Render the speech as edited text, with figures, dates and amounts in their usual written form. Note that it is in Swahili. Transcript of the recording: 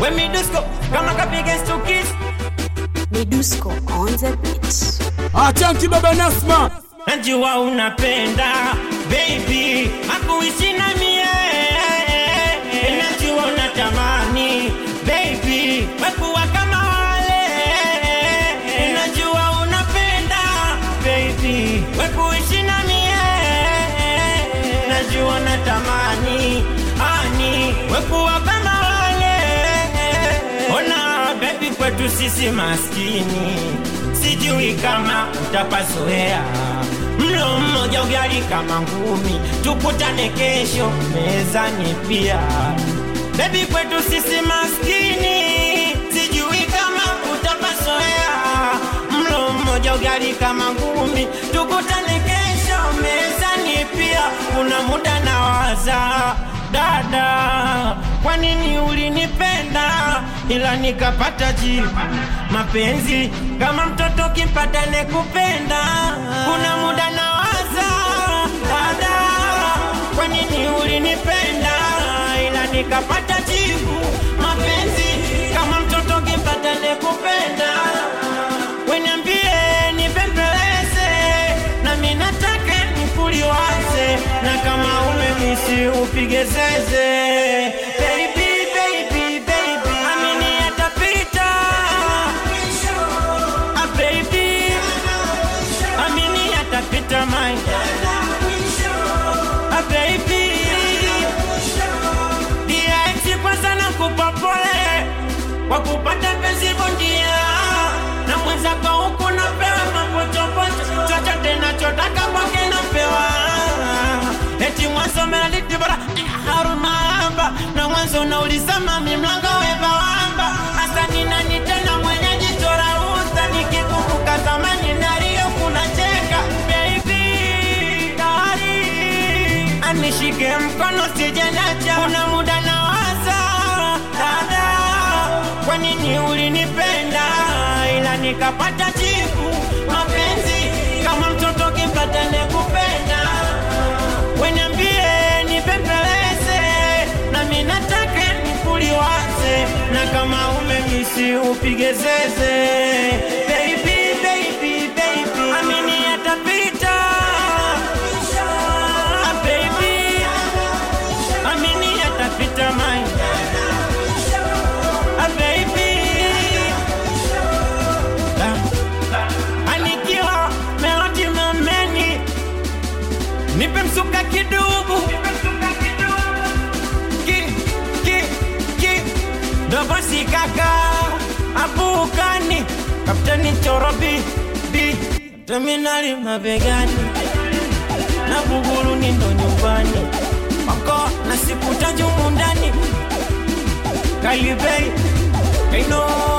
When me disco, kama kapige stukis. Midusco on the beat. Atanki baba Nasma. Najua unapenda baby akuishi na mie. Najua unatamani baby wekuwa kama wale. Najua unapenda baby wekuishi na mie. Najua unatamani ani wekuwa kama wale. Ona baby kwetu sisi maskini, sijui kama utapazoea. Mlo mmoja ugali kama ngumi, tukutane kesho mezani pia. Baby kwetu sisi maskini, sijui kama utapazoea. Mlo mmoja ugali kama ngumi, tukutane kesho mezani pia. Kuna muda nawaza, dada, kwa nini ulinipenda ila nikapata jibu? Mapenzi kama mtoto kipata nekupenda. Kuna muda nawaza, dada, kwa nini ulinipenda ila nikapata jibu? Mapenzi kama mtoto kipata nekupenda. Weniambie nipembeleze, na mimi nataka nikuliwaze, na kama umemisi upige zeze. Baby, baby, baby, amini yatapita. Baby, amini yatapita my. Baby, dia kwa sana kupapole kwa kupata penzi bondia. Na mwenzako huku napewa mapochopocho, chochote nachotaka kwake napewa. Eti mwanzo meliti bora haruna hamba, na mwanzo unauliza mami mlango weba wamba. Asa ni nani tena mwenye jitora usta, nikikumbuka zamani nalio kuna cheka. Baby, dari anishike mkono sije nacha. Kuna muda nawaza, dada, kwa nini ulinipenda ila nikapata jibu? Mapenzi kama mtoto kipata nekupenda. Weniambie nipembeleze, na mimi nataka nikuliwaze, na kama umemisi upige zeze. Baby, baby, baby, amini yatapita. Baby, amini yatapita my. Baby, anikiwa melodi mameni, nipe msuka kidogo. Dobasi kaka abukani, kapteni chorobi bi terminali mabegani, na buguru nindo nyumbani wako na siku tajumu ndani. Kalibei, I know